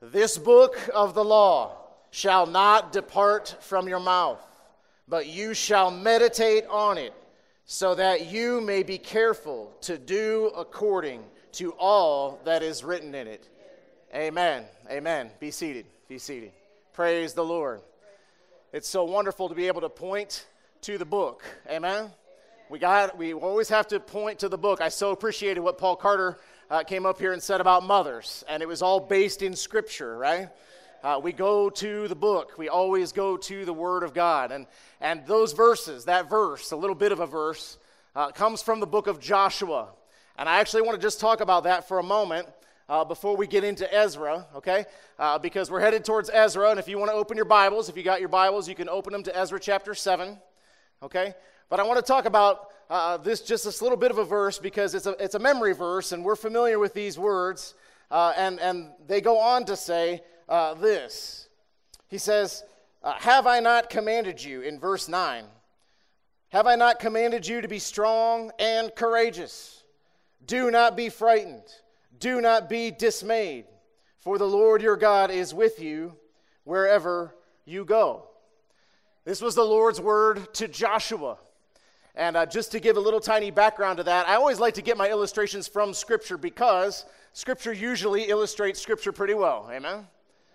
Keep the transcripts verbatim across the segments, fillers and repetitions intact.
This book of the law shall not depart from your mouth, but you shall meditate on it, so that you may be careful to do according to all that is written in it. Amen. Amen. Be seated. Be seated. Praise the Lord. It's so wonderful to be able to point to the book. Amen. We got. We always have to point to the book. I so appreciated what Paul Carter uh, came up here and said about mothers, and it was all based in Scripture, right? Uh, we go to the book. We always go to the Word of God. And and those verses, that verse, a little bit of a verse, uh, comes from the book of Joshua. And I actually want to just talk about that for a moment uh, before we get into Ezra, okay? Uh, because we're headed towards Ezra. And if you want to open your Bibles, if you got your Bibles, you can open them to Ezra chapter seven, okay? But I want to talk about uh, this, just this little bit of a verse, because it's a, it's a memory verse, and we're familiar with these words. Uh, and, and they go on to say, Uh, this. He says, uh, have I not commanded you, in verse nine, have I not commanded you to be strong and courageous? Do not be frightened. Do not be dismayed, for the Lord your God is with you wherever you go. This was the Lord's word to Joshua. And uh, just to give a little tiny background to that, I always like to get my illustrations from Scripture, because Scripture usually illustrates Scripture pretty well. Amen?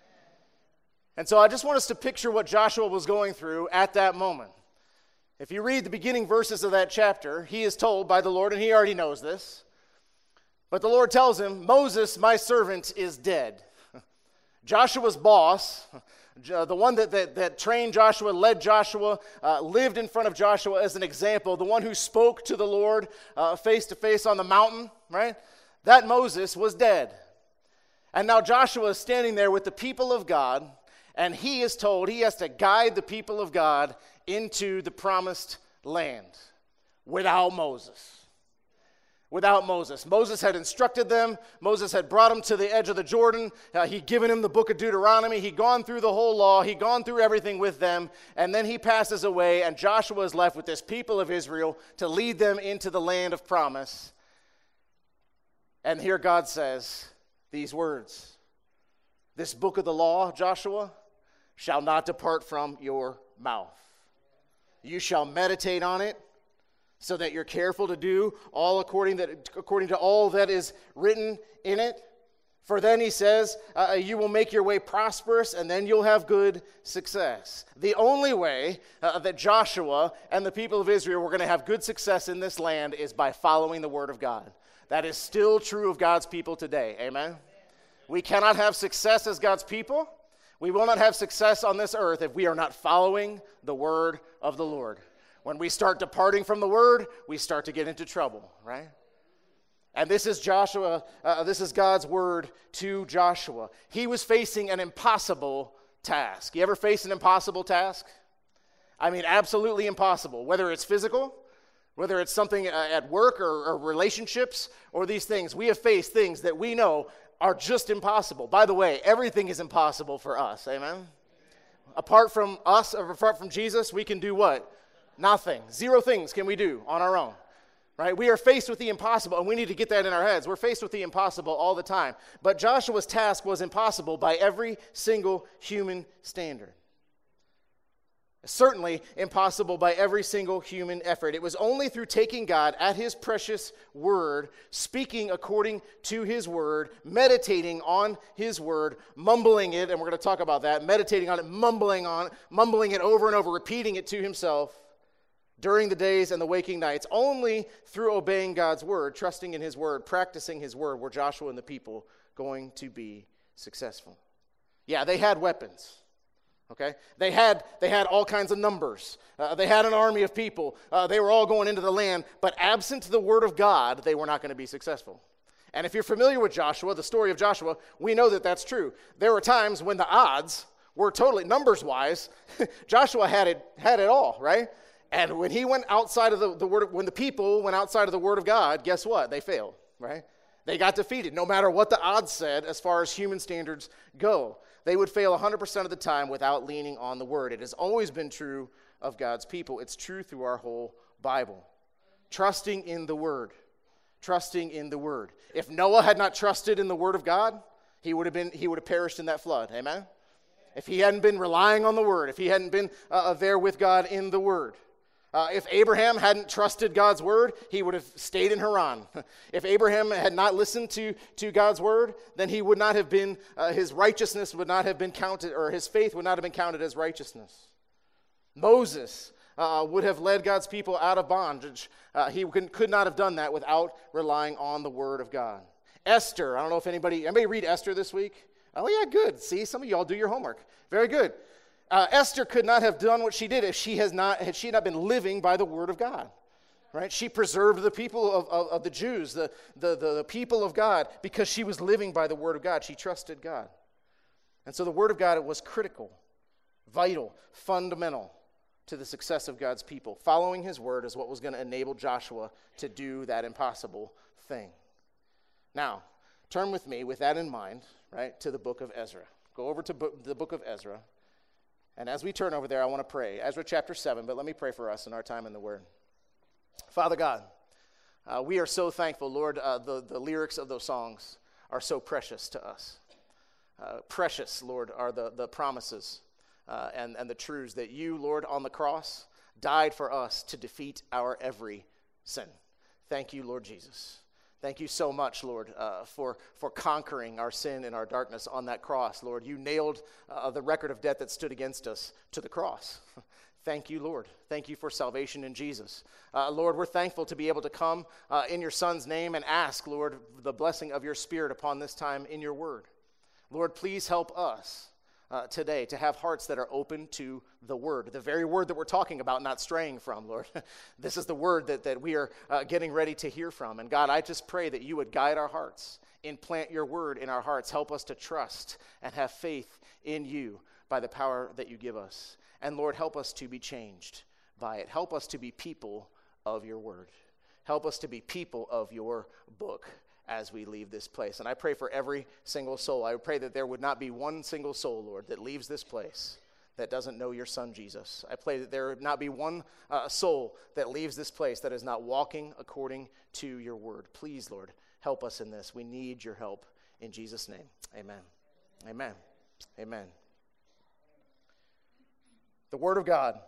And so I just want us to picture what Joshua was going through at that moment. If you read the beginning verses of that chapter, he is told by the Lord, and he already knows this, but the Lord tells him, Moses, my servant, is dead. Joshua's boss, the one that, that, that trained Joshua, led Joshua, uh, lived in front of Joshua as an example, the one who spoke to the Lord uh, face to face on the mountain, right? That Moses was dead. And now Joshua is standing there with the people of God, and he is told he has to guide the people of God into the promised land without Moses. Without Moses. Moses had instructed them. Moses had brought them to the edge of the Jordan. Uh, he'd given him the book of Deuteronomy. He'd gone through the whole law. He'd gone through everything with them. And then he passes away, and Joshua is left with this people of Israel to lead them into the land of promise. And here God says these words. This book of the law, Joshua, shall not depart from your mouth. You shall meditate on it, so that you're careful to do all according that according to all that is written in it. For then, he says, uh, you will make your way prosperous, and then you'll have good success. The only way uh, that Joshua and the people of Israel were going to have good success in this land is by following the word of God. That is still true of God's people today. Amen? We cannot have success as God's people. We will not have success on this earth if we are not following the word of the Lord. When we start departing from the word, we start to get into trouble, right? And this is Joshua, uh, this is God's word to Joshua. He was facing an impossible task. You ever face an impossible task? I mean, absolutely impossible. Whether it's physical, whether it's something uh, at work or, or relationships, or these things. We have faced things that we know are just impossible. By the way, everything is impossible for us, amen? Apart from us, or apart from Jesus, we can do what? Nothing. Zero things can we do on our own, right? We are faced with the impossible, and we need to get that in our heads. We're faced with the impossible all the time. But Joshua's task was impossible by every single human standard. Certainly impossible by every single human effort. It was only through taking God at his precious word, speaking according to his word, meditating on his word, mumbling it, and we're going to talk about that, meditating on it, mumbling on it, mumbling it over and over, repeating it to himself during the days and the waking nights. Only through obeying God's word, trusting in his word, practicing his word, were Joshua and the people going to be successful. Yeah, they had weapons. Okay, they had they had all kinds of numbers. Uh, they had an army of people. Uh, they were all going into the land, but absent the word of God, they were not going to be successful. And if you're familiar with Joshua, the story of Joshua, we know that that's true. There were times when the odds were totally, numbers-wise, Joshua had it had it all, right? And when he went outside of the, the word, when the people went outside of the word of God, guess what? They failed, right? They got defeated, no matter what the odds said as far as human standards go. They would fail one hundred percent of the time without leaning on the word. It has always been true of God's people. It's true through our whole Bible. Trusting in the word. Trusting in the word. If Noah had not trusted in the word of God, he would have been he would have perished in that flood. Amen? If he hadn't been relying on the word, if he hadn't been uh, there with God in the word. Uh, if Abraham hadn't trusted God's word, he would have stayed in Haran. If Abraham had not listened to, to God's word, then he would not have been, uh, his righteousness would not have been counted, or his faith would not have been counted as righteousness. Moses uh, would have led God's people out of bondage. Uh, he could, could not have done that without relying on the word of God. Esther, I don't know if anybody, anybody read Esther this week? Oh yeah, good. See, some of y'all do your homework. Very good. Uh, Esther could not have done what she did if she has not had she not been living by the word of God, right? She preserved the people of, of, of the Jews, the, the, the, the people of God, because she was living by the word of God. She trusted God. And so the word of God was critical, vital, fundamental to the success of God's people. Following his word is what was going to enable Joshua to do that impossible thing. Now, turn with me, with that in mind, right, to the book of Ezra. Go over to bo- the book of Ezra. And as we turn over there, I want to pray. Ezra chapter seven, but let me pray for us in our time in the Word. Father God, uh, we are so thankful, Lord, uh, the, the lyrics of those songs are so precious to us. Uh, precious, Lord, are the, the promises uh, and, and the truths that you, Lord, on the cross, died for us to defeat our every sin. Thank you, Lord Jesus. Thank you so much, Lord, uh, for, for conquering our sin and our darkness on that cross. Lord, you nailed uh, the record of debt that stood against us to the cross. Thank you, Lord. Thank you for salvation in Jesus. Uh, Lord, we're thankful to be able to come uh, in your Son's name and ask, Lord, the blessing of your Spirit upon this time in your word. Lord, please help us Uh, today to have hearts that are open to the word, the very word that we're talking about, not straying from, Lord. This is the word that, that we are uh, getting ready to hear from. And God, I just pray that you would guide our hearts, implant your word in our hearts, help us to trust and have faith in you by the power that you give us. And Lord, help us to be changed by it. Help us to be people of your word. Help us to be people of your book as we leave this place. And I pray for every single soul. I pray that there would not be one single soul, Lord, that leaves this place that doesn't know your Son, Jesus. I pray that there would not be one uh, soul that leaves this place that is not walking according to your word. Please, Lord, help us in this. We need your help. In Jesus' name, amen. Amen. Amen. The word of God.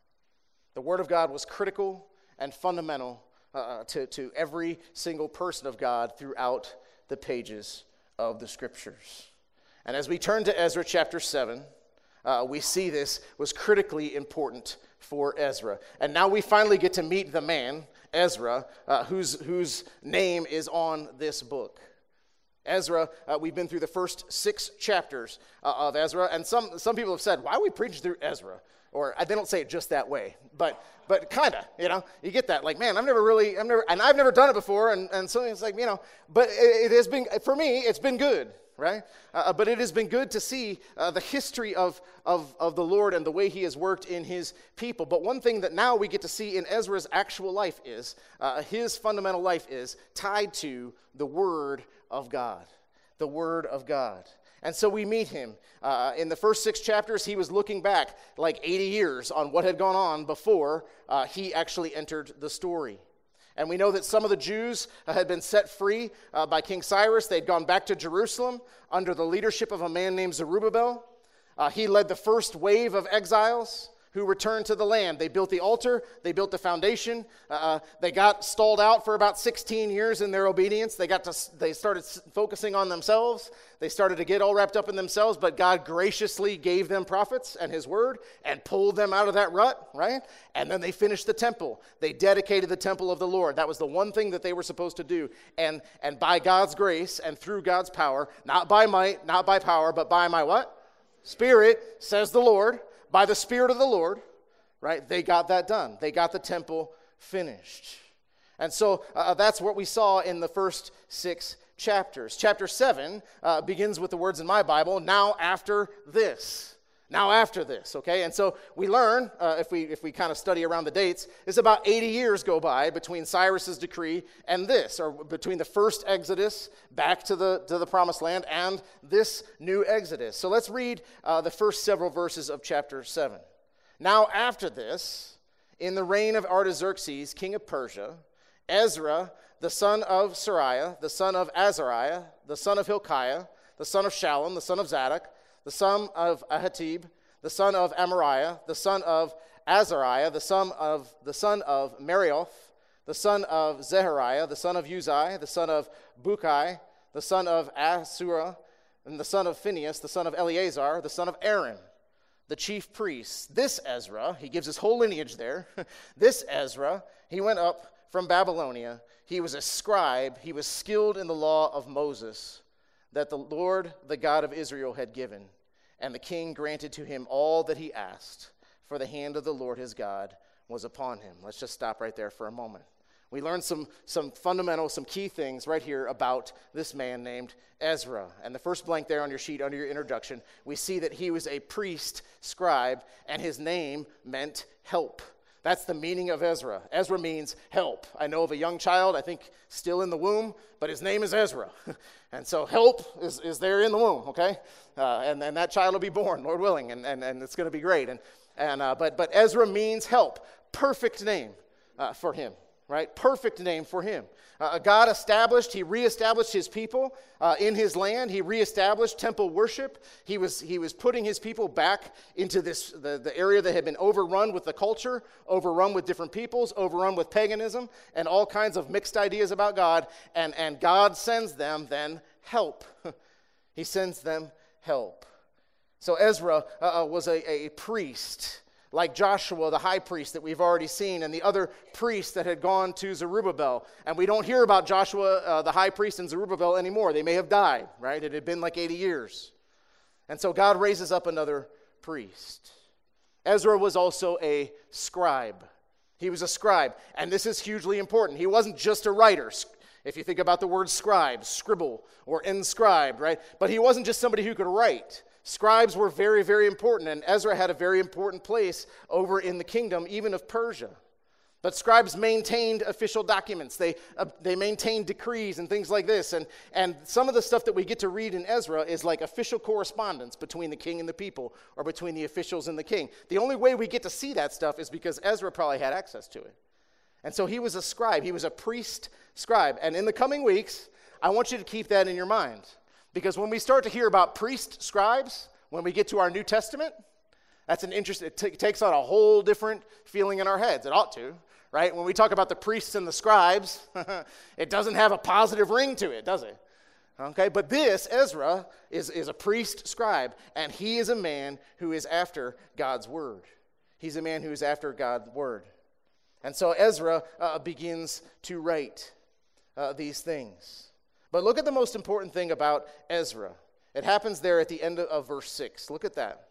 The word of God was critical and fundamental Uh, to, to every single person of God throughout the pages of the Scriptures. And as we turn to Ezra chapter seven, uh, we see this was critically important for Ezra. And now we finally get to meet the man, Ezra, uh, whose, whose name is on this book. Ezra, uh, we've been through the first six chapters uh, of Ezra, and some, some people have said, why are we preaching through Ezra? Or they don't say it just that way, but but kind of, you know, you get that. Like, man, I've never really, I've never, and I've never done it before, and, and so it's like, you know, but it, it has been, for me, it's been good, right? Uh, but it has been good to see uh, the history of, of, of the Lord and the way he has worked in his people. But one thing that now we get to see in Ezra's actual life is, uh, his fundamental life is tied to the Word of God, the Word of God. And so we meet him. Uh, in the first six chapters, he was looking back like eighty years on what had gone on before uh, he actually entered the story. And we know that some of the Jews uh, had been set free uh, by King Cyrus. They'd gone back to Jerusalem under the leadership of a man named Zerubbabel. Uh, he led the first wave of exiles who returned to the land. They built the altar, they built the foundation, uh, they got stalled out for about sixteen years in their obedience. They got to, they started focusing on themselves. They started to get all wrapped up in themselves, but God graciously gave them prophets and his word and pulled them out of that rut, right? And then they finished the temple. They dedicated the temple of the Lord. That was the one thing that they were supposed to do. And, and by God's grace and through God's power, not by might, not by power, but by my what? Spirit, says the Lord. By the Spirit of the Lord, right, they got that done. They got the temple finished. And so uh, that's what we saw in the first six chapters. Chapter seven uh, begins with the words in my Bible, now after this. Now after this, okay? And so we learn, uh, if we if we kind of study around the dates, is about eighty years go by between Cyrus's decree and this, or between the first Exodus back to the to the Promised Land and this new Exodus. So let's read uh, the first several verses of chapter seven. Now after this, in the reign of Artaxerxes, king of Persia, Ezra, the son of Sariah, the son of Azariah, the son of Hilkiah, the son of Shallum, the son of Zadok, the son of Ahitub, the son of Amariah, the son of Azariah, the son of the son of Marioth, the son of Zechariah, the son of Uzai, the son of Bukai, the son of Asura, and the son of Phinehas, the son of Eleazar, the son of Aaron, the chief priests. This Ezra, he gives his whole lineage there. This Ezra, he went up from Babylonia. He was a scribe. He was skilled in the law of Moses that the Lord, the God of Israel, had given. And the king granted to him all that he asked, for the hand of the Lord his God was upon him. Let's just stop right there for a moment. We learned some, some fundamental, some key things right here about this man named Ezra. And the first blank there on your sheet under your introduction, we see that he was a priest scribe, and his name meant help. That's the meaning of Ezra. Ezra means help. I know of a young child, I think still in the womb, but his name is Ezra. And so help is, is there in the womb, okay? Uh, and, and that child will be born, Lord willing, and, and, and it's going to be great. And, and uh, but, but Ezra means help. Perfect name uh, for him. Right? Perfect name for him. Uh, God established, he reestablished his people uh, in his land. He reestablished temple worship. He was he was putting his people back into this the, the area that had been overrun with the culture, overrun with different peoples, overrun with paganism, and all kinds of mixed ideas about God. And, and God sends them then help. He sends them help. So Ezra uh, was a, a priest, like Joshua, the high priest that we've already seen, and the other priests that had gone to Zerubbabel. And we don't hear about Joshua, uh, the high priest, and Zerubbabel anymore. They may have died, right? It had been like eighty years. And so God raises up another priest. Ezra was also a scribe. He was a scribe, and this is hugely important. He wasn't just a writer. If you think about the word scribe, scribble, or inscribe, right? But he wasn't just somebody who could write. Scribes were very, very important, and Ezra had a very important place over in the kingdom, even of Persia. But scribes maintained official documents. They uh, they maintained decrees and things like this. And, and some of the stuff that we get to read in Ezra is like official correspondence between the king and the people, or between the officials and the king. The only way we get to see that stuff is because Ezra probably had access to it. And so he was a scribe. He was a priest scribe. And in the coming weeks, I want you to keep that in your mind. Because when we start to hear about priest scribes, when we get to our New Testament, that's an interest. It t- takes on a whole different feeling in our heads. It ought to, right? When we talk about the priests and the scribes, it doesn't have a positive ring to it, does it? Okay, but this, Ezra, is, is a priest scribe, and he is a man who is after God's word. He's a man who is after God's word. And so Ezra uh, begins to write uh, these things. But look at the most important thing about Ezra. It happens there at the end of, of verse six. Look at that.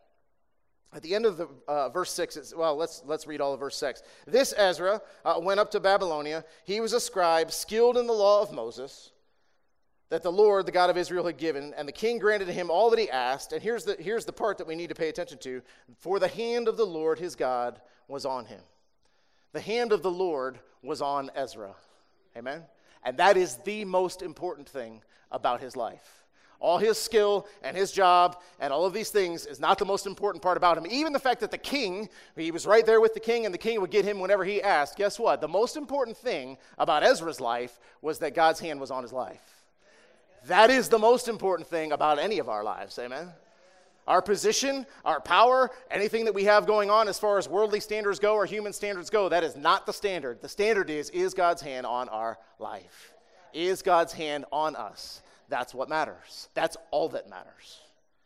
At the end of the uh, verse six, it's, well, let's let's read all of verse six. This Ezra uh, went up to Babylonia. He was a scribe, skilled in the law of Moses, that the Lord, the God of Israel, had given, and the king granted to him all that he asked. And here's the here's the part that we need to pay attention to. For the hand of the Lord, his God, was on him. The hand of the Lord was on Ezra. Amen? And that is the most important thing about his life. All his skill and his job and all of these things is not the most important part about him. Even the fact that the king, he was right there with the king, and the king would get him whenever he asked. Guess what? The most important thing about Ezra's life was that God's hand was on his life. That is the most important thing about any of our lives. Amen? Our position, our power, anything that we have going on as far as worldly standards go or human standards go, that is not the standard. The standard is, is God's hand on our life? Is God's hand on us? That's what matters. That's all that matters.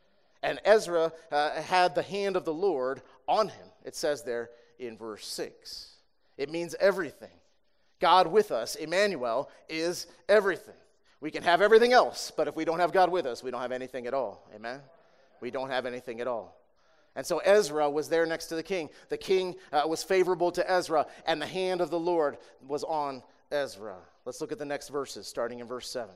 And Ezra uh, had the hand of the Lord on him, it says there in verse six. It means everything. God with us, Emmanuel, is everything. We can have everything else, but if we don't have God with us, we don't have anything at all. Amen? We don't have anything at all. And so Ezra was there next to the king. The king uh, was favorable to Ezra, and the hand of the Lord was on Ezra. Let's look at the next verses, starting in verse seven.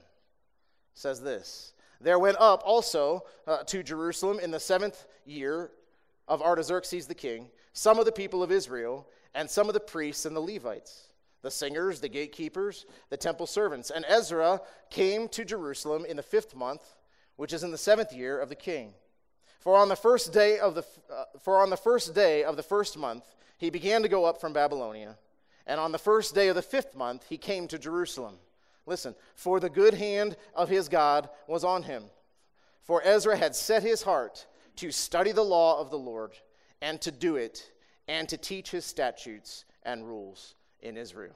It says this: There went up also uh, to Jerusalem in the seventh year of Artaxerxes the king some of the people of Israel, and some of the priests and the Levites, the singers, the gatekeepers, the temple servants. And Ezra came to Jerusalem in the fifth month, which is in the seventh year of the king. For on the first day of the uh, for on the first day of the first month he began to go up from Babylonia, and on the first day of the fifth month he came to Jerusalem. Listen, for the good hand of his God was on him. For Ezra had set his heart to study the law of the Lord, and to do it, and to teach his statutes and rules in Israel.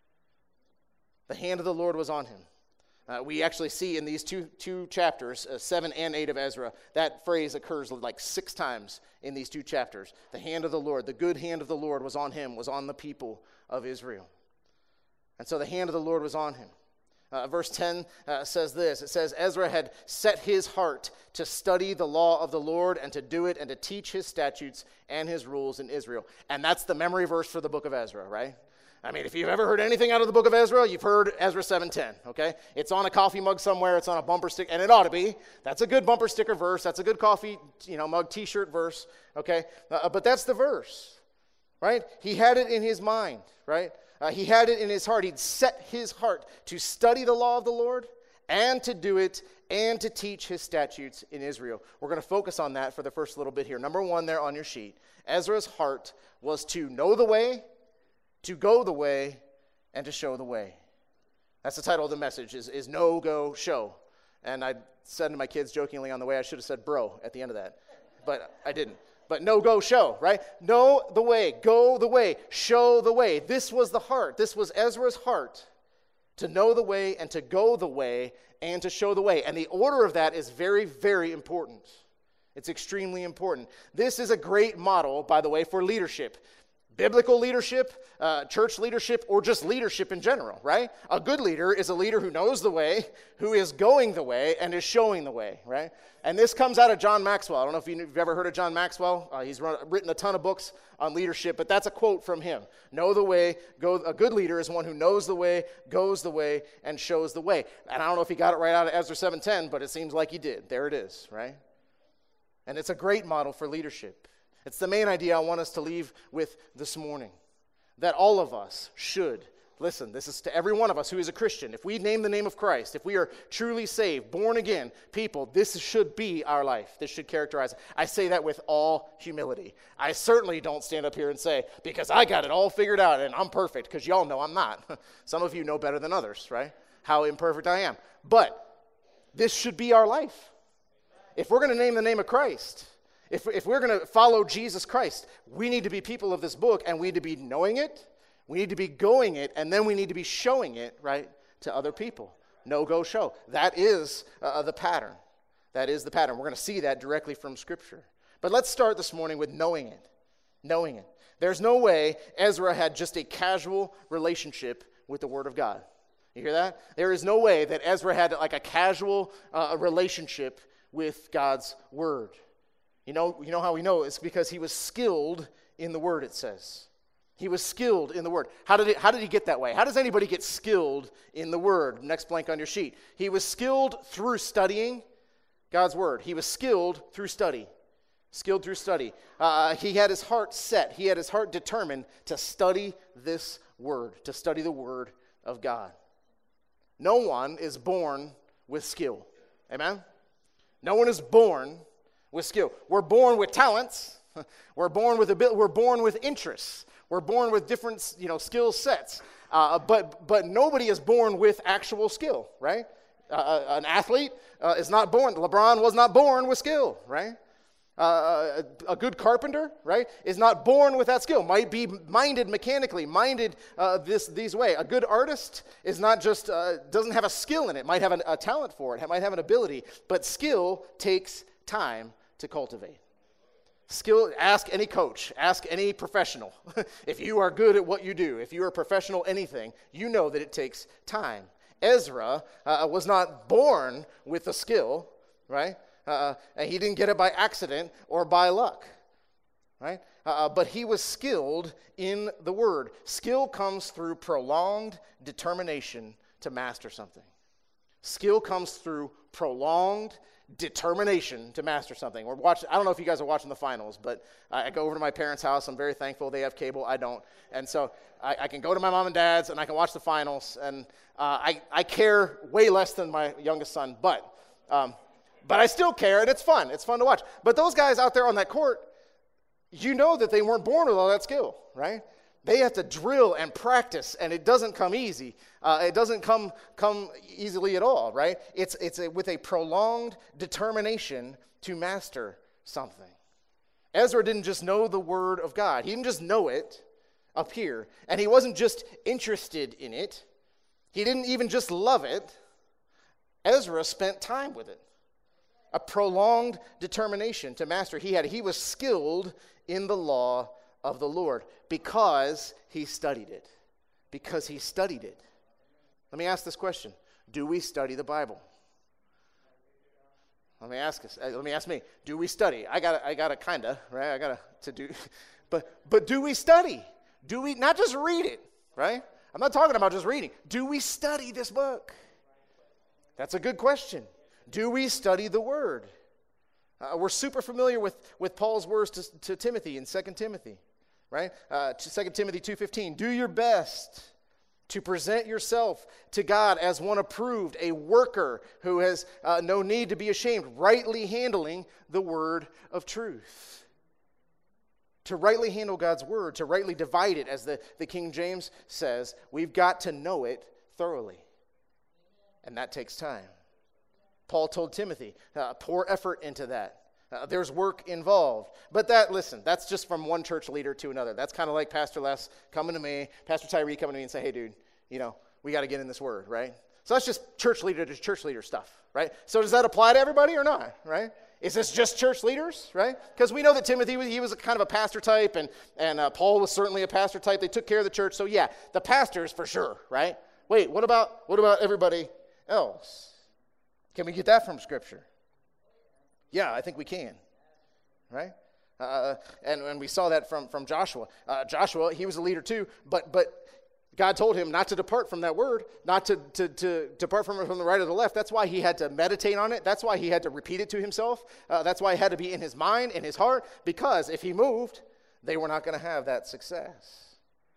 The hand of the Lord was on him. Uh, we actually see in these two, two chapters, uh, seven and eight of Ezra, that phrase occurs like six times in these two chapters. The hand of the Lord, the good hand of the Lord was on him, was on the people of Israel. And so the hand of the Lord was on him. Uh, verse ten uh, says this. It says, Ezra had set his heart to study the law of the Lord and to do it and to teach his statutes and his rules in Israel. And that's the memory verse for the book of Ezra, right? I mean, if you've ever heard anything out of the book of Ezra, you've heard Ezra seven ten, okay? It's on a coffee mug somewhere. It's on a bumper sticker, and it ought to be. That's a good bumper sticker verse. That's a good coffee, you know, mug t-shirt verse, okay? Uh, but that's the verse, right? He had it in his mind, right? Uh, he had it in his heart. He'd set his heart to study the law of the Lord and to do it and to teach his statutes in Israel. We're going to focus on that for the first little bit here. Number one there on your sheet, Ezra's heart was to know the way, to go the way, and to show the way. That's the title of the message, is, is know, go, show. And I said to my kids jokingly on the way, I should have said bro at the end of that, but I didn't. But know, go, show, right? Know the way, go the way, show the way. This was the heart. This was Ezra's heart, to know the way and to go the way and to show the way. And the order of that is very, very important. It's extremely important. This is a great model, by the way, for leadership. Biblical leadership, uh, church leadership, or just leadership in general, right? A good leader is a leader who knows the way, who is going the way, and is showing the way, right? And this comes out of John Maxwell. I don't know if you've ever heard of John Maxwell. Uh, he's run, written a ton of books on leadership, but that's a quote from him. Know the way, go. A good leader is one who knows the way, goes the way, and shows the way. And I don't know if he got it right out of Ezra seven ten, but it seems like he did. There it is, right? And it's a great model for leadership. It's the main idea I want us to leave with this morning, that all of us should, listen, this is to every one of us who is a Christian. If we name the name of Christ, if we are truly saved, born again people, this should be our life. This should characterize it. I say that with all humility. I certainly don't stand up here and say, because I got it all figured out and I'm perfect, because y'all know I'm not. Some of you know better than others, right? How imperfect I am. But this should be our life. If we're going to name the name of Christ, If, if we're going to follow Jesus Christ, we need to be people of this book, and we need to be knowing it, we need to be going it, and then we need to be showing it, right, to other people. Know, go, show. That is uh, the pattern. That is the pattern. We're going to see that directly from Scripture. But let's start this morning with knowing it. Knowing it. There's no way Ezra had just a casual relationship with the Word of God. You hear that? There is no way that Ezra had like a casual uh, relationship with God's Word. You know, you know how we know? It's because he was skilled in the Word, it says. He was skilled in the Word. How did it, how did he get that way? How does anybody get skilled in the Word? Next blank on your sheet. He was skilled through studying God's Word. He was skilled through study. Skilled through study. Uh, he had his heart set. He had his heart determined to study this Word, to study the Word of God. No one is born with skill. Amen? No one is born with skill. We're born with talents. We're born with ability. We're born with interests. We're born with different, you know, skill sets. Uh, but but nobody is born with actual skill, right? Uh, an athlete uh, is not born. LeBron was not born with skill, right? Uh, a, a good carpenter, right, is not born with that skill. Might be minded mechanically, minded uh, this these way. A good artist is not just uh, doesn't have a skill in it. Might have an, a talent for it. Might have an ability, but skill takes time to cultivate. Skill, ask any coach, ask any professional. If you are good at what you do, if you are a professional anything, you know that it takes time. Ezra uh, was not born with a skill, right? Uh, and he didn't get it by accident or by luck, right? Uh, but he was skilled in the Word. Skill comes through prolonged determination to master something. Skill comes through prolonged determination to master something. We're watching. I don't know if you guys are watching the finals, but I go over to my parents' house. I'm very thankful they have cable. I don't, and so I, I can go to my mom and dad's and I can watch the finals. And uh, I I care way less than my youngest son, but um, but I still care, and it's fun. It's fun to watch. But those guys out there on that court, you know that they weren't born with all that skill, right? They have to drill and practice, and it doesn't come easy. Uh, it doesn't come come easily at all, right? It's it's a, with a prolonged determination to master something. Ezra didn't just know the word of God. He didn't just know it up here, and he wasn't just interested in it. He didn't even just love it. Ezra spent time with it. A prolonged determination to master. He had. He was skilled in the law of the Lord because he studied it. Because he studied it. Let me ask this question. Do we study the Bible? Let me ask us. Let me ask me. Do we study? I got I got to kinda, right? I got to do but but do we study? Do we not just read it, right? I'm not talking about just reading. Do we study this book? That's a good question. Do we study the word? Uh, we're super familiar with, with Paul's words to, to Timothy in Second Timothy, right? Uh, Second Timothy two fifteen, do your best to present yourself to God as one approved, a worker who has uh, no need to be ashamed, rightly handling the word of truth. To rightly handle God's word, to rightly divide it, as the, the King James says, we've got to know it thoroughly. And that takes time. Paul told Timothy, uh, pour effort into that. Uh, there's work involved. But that, listen, that's just from one church leader to another. That's kind of like Pastor Les coming to me, Pastor Tyree coming to me and say, hey, dude, you know, we got to get in this word, right? So that's just church leader to church leader stuff, right? So does that apply to everybody or not, right? Is this just church leaders, right? Because we know that Timothy, he was a kind of a pastor type, and, and uh, Paul was certainly a pastor type. They took care of the church. So yeah, the pastors for sure, right? Wait, what about what about everybody else? Can we get that from Scripture? Yeah, I think we can, right? Uh, and, and we saw that from, from Joshua. Uh, Joshua, he was a leader too, but but God told him not to depart from that word, not to, to, to depart from it from the right or the left. That's why he had to meditate on it. That's why he had to repeat it to himself. Uh, that's why it had to be in his mind, in his heart, because if he moved, they were not going to have that success.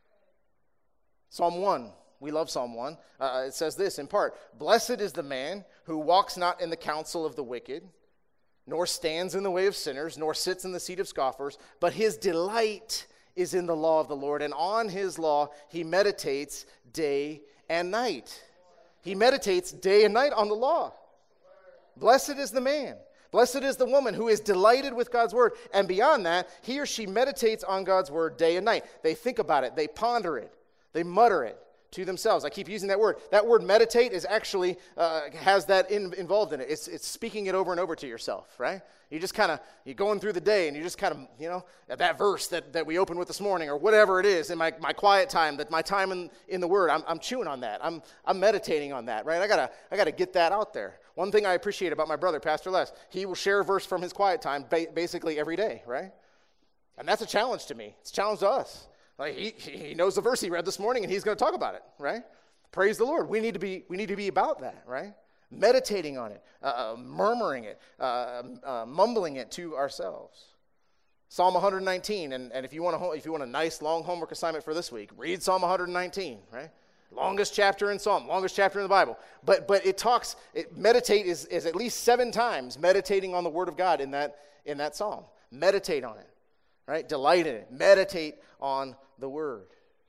Psalm one. We love Psalm one. Uh, it says this in part, blessed is the man who walks not in the counsel of the wicked, nor stands in the way of sinners, nor sits in the seat of scoffers, but his delight is in the law of the Lord, and on his law he meditates day and night. He meditates day and night on the law. Blessed is the man. Blessed is the woman who is delighted with God's word, and beyond that, he or she meditates on God's word day and night. They think about it. They ponder it. They mutter it to themselves. I keep using that word. That word meditate is actually, uh, has that in, involved in it. It's, it's speaking it over and over to yourself, right? You just kind of, you're going through the day and you just kind of, you know, that verse that, that we opened with this morning or whatever it is in my, my quiet time, that my time in, in the word, I'm, I'm chewing on that. I'm, I'm meditating on that, right? I gotta, I gotta get that out there. One thing I appreciate about my brother, Pastor Les, he will share a verse from his quiet time ba- basically every day, right? And that's a challenge to me. It's a challenge to us. Like he, he knows the verse he read this morning, and he's going to talk about it, right? Praise the Lord. We need to be we need to be about that, right? Meditating on it, uh, murmuring it, uh, uh, mumbling it to ourselves. Psalm one nineteen, and, and if you want a if you want a nice long homework assignment for this week, read Psalm one nineteen, right? Longest chapter in Psalm, longest chapter in the Bible. But but it talks. It, meditate is is at least seven times meditating on the Word of God in that in that psalm. Meditate on it. Right? Delight in it. Meditate on the word.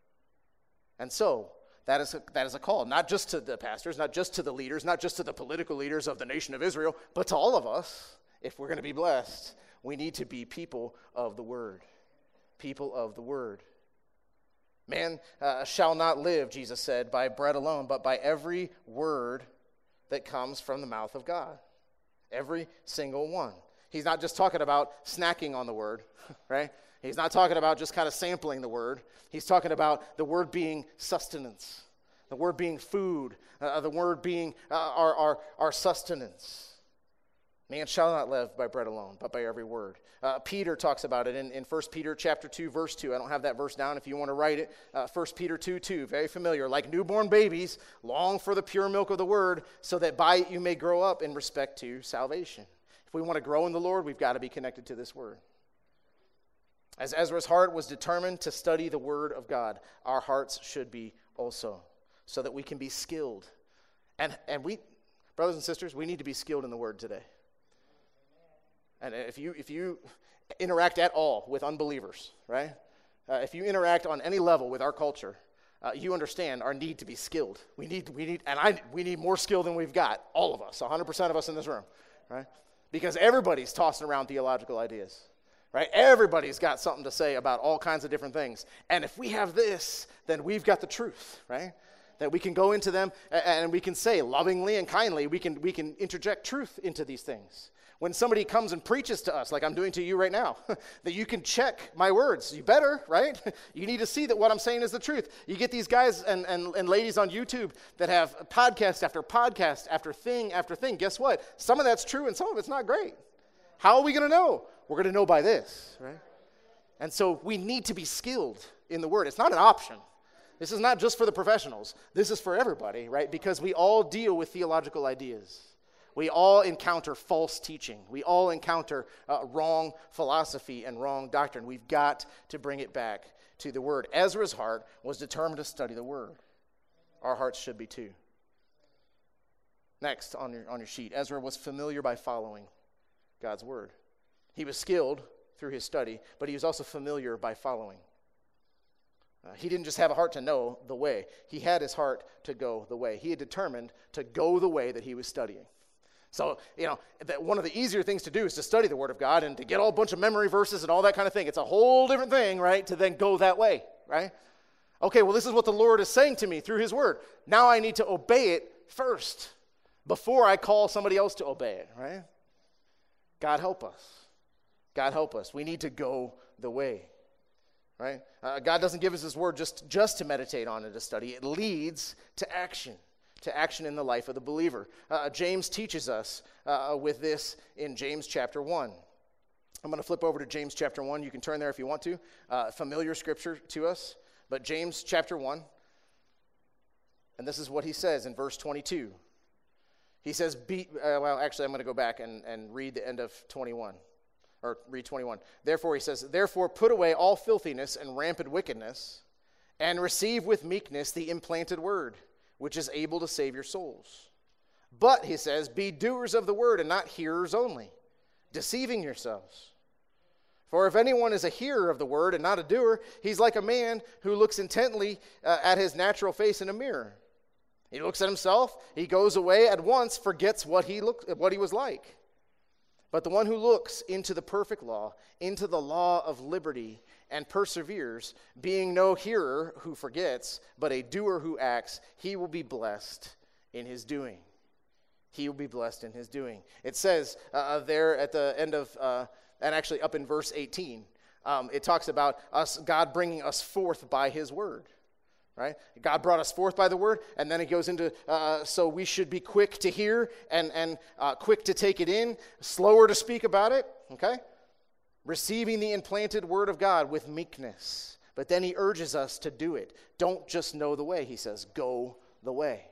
And so, that is, a, that is a call, not just to the pastors, not just to the leaders, not just to the political leaders of the nation of Israel, but to all of us. If we're going to be blessed, we need to be people of the word. People of the word. Man uh, shall not live, Jesus said, by bread alone, but by every word that comes from the mouth of God. Every single one. He's not just talking about snacking on the word, right? He's not talking about just kind of sampling the word. He's talking about the word being sustenance, the word being food, uh, the word being uh, our, our, our sustenance. Man shall not live by bread alone, but by every word. Uh, Peter talks about it in, in First Peter chapter two, verse two. I don't have that verse down if you want to write it. Uh, First Peter two, two, very familiar. Like newborn babies, long for the pure milk of the word, so that by it you may grow up in respect to salvation. If we want to grow in the Lord, we've got to be connected to this word. As Ezra's heart was determined to study the word of God, our hearts should be also, so that we can be skilled. And and we, brothers and sisters, we need to be skilled in the word today. And if you if you interact at all with unbelievers, right? uh, if you interact on any level with our culture, uh, you understand our need to be skilled. We need, we need, and I, we need more skill than we've got, all of us, one hundred percent of us in this room, right? Because everybody's tossing around theological ideas, right? Everybody's got something to say about all kinds of different things. And if we have this, then we've got the truth, right? That we can go into them and we can say lovingly and kindly, we can, we can interject truth into these things. When somebody comes and preaches to us, like I'm doing to you right now, that you can check my words. You better, right? You need to see that what I'm saying is the truth. You get these guys and, and, and ladies on YouTube that have podcast after podcast after thing after thing. Guess what? Some of that's true and some of it's not great. How are we going to know? We're going to know by this, right? And so we need to be skilled in the word. It's not an option. This is not just for the professionals. This is for everybody, right? Because we all deal with theological ideas. We all encounter false teaching. We all encounter uh, wrong philosophy and wrong doctrine. We've got to bring it back to the Word. Ezra's heart was determined to study the Word. Our hearts should be too. Next on your, on your sheet, Ezra was familiar by following God's Word. He was skilled through his study, but he was also familiar by following. Uh, he didn't just have a heart to know the way. He had his heart to go the way. He had determined to go the way that he was studying. So, you know, that one of the easier things to do is to study the Word of God and to get all a bunch of memory verses and all that kind of thing. It's a whole different thing, right, to then go that way, right? Okay, well, this is what the Lord is saying to me through his Word. Now I need to obey it first before I call somebody else to obey it, right? God help us. God help us. We need to go the way, right? Uh, God doesn't give us his Word just, just to meditate on and to study. It leads to action. to action in the life of the believer. Uh, James teaches us uh, with this in James chapter one. I'm going to flip over to James chapter one. You can turn there if you want to. Uh, familiar scripture to us. But James chapter one, and this is what he says in verse twenty-two. He says, be, uh, well, actually, I'm going to go back and, and read the end of twenty-one. Or read twenty-one. Therefore, he says, therefore put away all filthiness and rampant wickedness, and receive with meekness the implanted word, which is able to save your souls. But, he says, be doers of the word and not hearers only, deceiving yourselves. For if anyone is a hearer of the word and not a doer, he's like a man who looks intently uh, at his natural face in a mirror. He looks at himself, he goes away at once, forgets what he looked, what he was like. But the one who looks into the perfect law, into the law of liberty, and perseveres, being no hearer who forgets, but a doer who acts, he will be blessed in his doing. He will be blessed in his doing. It says uh, there at the end of, uh, and actually up in verse eighteen, um, it talks about us, God bringing us forth by his word. Right? God brought us forth by the word, and then it goes into, uh, so we should be quick to hear and, and uh, quick to take it in, slower to speak about it, okay? Receiving the implanted word of God with meekness. But then he urges us to do it. Don't just know the way, he says. Go the way.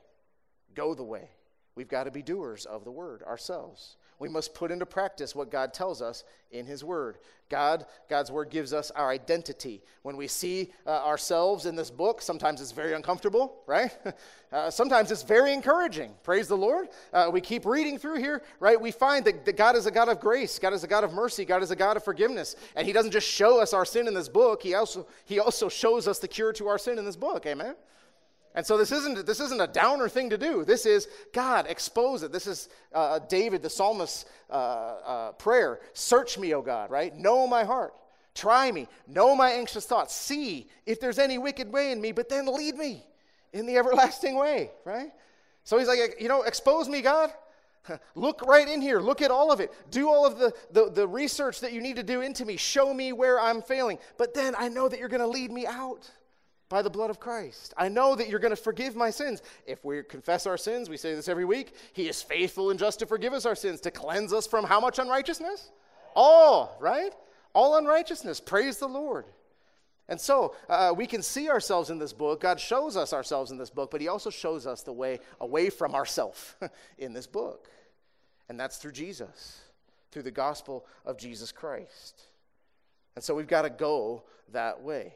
Go the way. We've got to be doers of the word ourselves. We must put into practice what God tells us in his word. God, God's word gives us our identity. When we see uh, ourselves in this book, sometimes it's very uncomfortable, right? Uh, sometimes it's very encouraging. Praise the Lord. Uh, we keep reading through here, right? We find that, that God is a God of grace. God is a God of mercy. God is a God of forgiveness. And he doesn't just show us our sin in this book. He also, he also shows us the cure to our sin in this book. Amen? And so this isn't this isn't a downer thing to do. This is, God, expose it. This is uh, David, the psalmist's uh, uh, prayer. Search me, O God, right? Know my heart. Try me. Know my anxious thoughts. See if there's any wicked way in me, but then lead me in the everlasting way, right? So he's like, you know, expose me, God. Look right in here. Look at all of it. Do all of the, the, the research that you need to do into me. Show me where I'm failing. But then I know that you're going to lead me out by the blood of Christ. I know that you're going to forgive my sins. If we confess our sins, we say this every week, he is faithful and just to forgive us our sins, to cleanse us from how much unrighteousness? All, right? All unrighteousness. Praise the Lord. And so uh, we can see ourselves in this book. God shows us ourselves in this book, but he also shows us the way away from ourselves in this book. And that's through Jesus, through the gospel of Jesus Christ. And so we've got to go that way.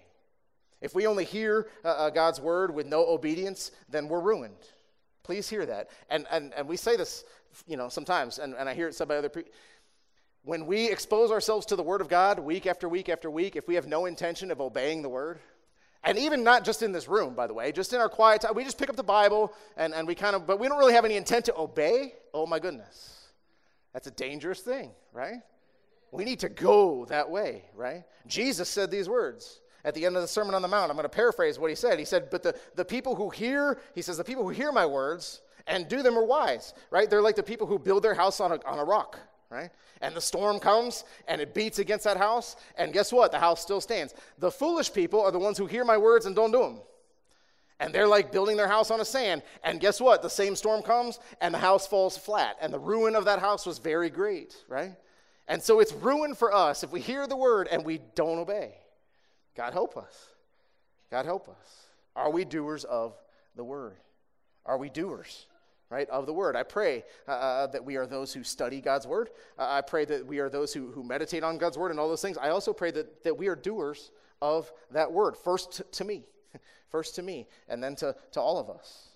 If we only hear uh, God's word with no obedience, then we're ruined. Please hear that. And and, and we say this, you know, sometimes, and, and I hear it said by other people. when we expose ourselves to the Word of God week after week after week, if we have no intention of obeying the Word, and even not just in this room, by the way, just in our quiet time, we just pick up the Bible and, and we kind of, but we don't really have any intent to obey, oh my goodness. That's a dangerous thing, right? We need to go that way, right? Jesus said these words at the end of the Sermon on the Mount. I'm going to paraphrase what he said. He said, but the, the people who hear, he says, the people who hear my words and do them are wise, right? They're like the people who build their house on a, on a rock, right? And the storm comes, and it beats against that house, and guess what? The house still stands. The foolish people are the ones who hear my words and don't do them. And they're like building their house on a sand, and guess what? The same storm comes, and the house falls flat, and the ruin of that house was very great, right? And so it's ruin for us if we hear the word and we don't obey. God help us. God help us. Are we doers of the word? Are we doers? Right, of the word. I pray uh, that we are those who study God's word. Uh, I pray that we are those who, who meditate on God's word and all those things. I also pray that, that we are doers of that word. First to, to me. First to me, and then to, to all of us.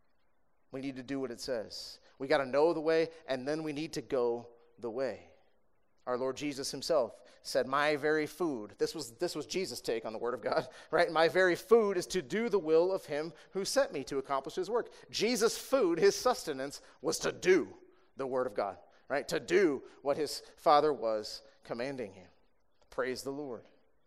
We need to do what it says. We got to know the way, and then we need to go the way. Our Lord Jesus himself said, my very food, this was this was Jesus' take on the word of God, right? My very food is to do the will of him who sent me to accomplish his work. Jesus' food, his sustenance, was to do the word of God, right? To do what his Father was commanding him. Praise the Lord.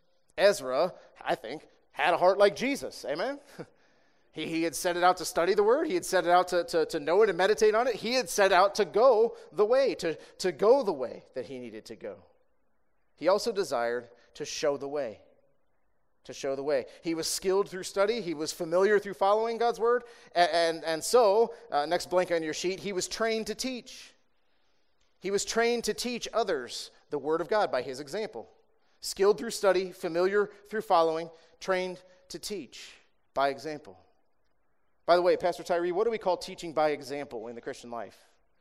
Ezra, I think, had a heart like Jesus, amen? He, he had set it out to study the word. He had set it out to, to, to know it and meditate on it. He had set out to go the way, to, to go the way that he needed to go. He also desired to show the way, to show the way. He was skilled through study. He was familiar through following God's word. And, and, and so, uh, next blank on your sheet, he was trained to teach. He was trained to teach others the word of God by his example. Skilled through study, familiar through following, trained to teach by example. By the way, Pastor Tyree, what do we call teaching by example in the Christian life?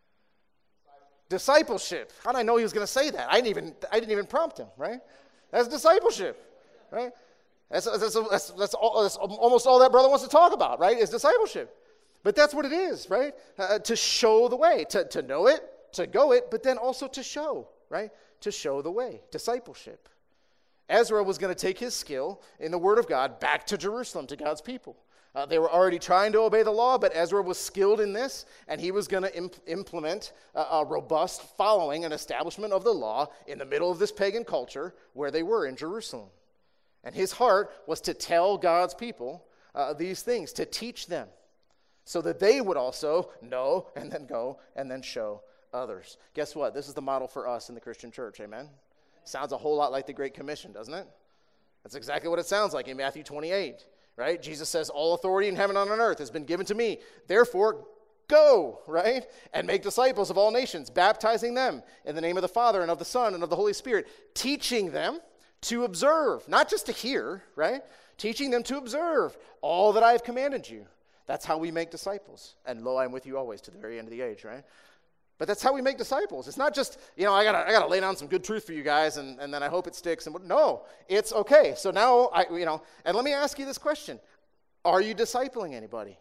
Discipleship. How did I know he was going to say that? I didn't even I didn't even prompt him, right? That's discipleship, right? That's that's that's, that's, all, that's almost all that brother wants to talk about, right? Is discipleship. But that's what it is, right? Uh, to show the way, to, to know it, to go it, but then also to show, right? To show the way. Discipleship. Ezra was going to take his skill in the Word of God back to Jerusalem, to God's people. Uh, they were already trying to obey the law, but Ezra was skilled in this, and he was going to imp- implement a, a robust following and establishment of the law in the middle of this pagan culture where they were in Jerusalem. And his heart was to tell God's people uh, these things, to teach them, so that they would also know and then go and then show others. Guess what? This is the model for us in the Christian church, amen? Sounds a whole lot like the Great Commission, doesn't it? That's exactly what it sounds like in Matthew twenty-eight. Right? Jesus says, all authority in heaven and on earth has been given to me. Therefore, go, right? And make disciples of all nations, baptizing them in the name of the Father and of the Son and of the Holy Spirit, teaching them to observe, not just to hear, right? Teaching them to observe all that I have commanded you. That's how we make disciples. And lo, I am with you always to the very end of the age, right? But that's how we make disciples. It's not just, you know, I gotta, I gotta lay down some good truth for you guys, and, and then I hope it sticks. And no, it's okay. So now, I, you know, and let me ask you this question: are you discipling anybody?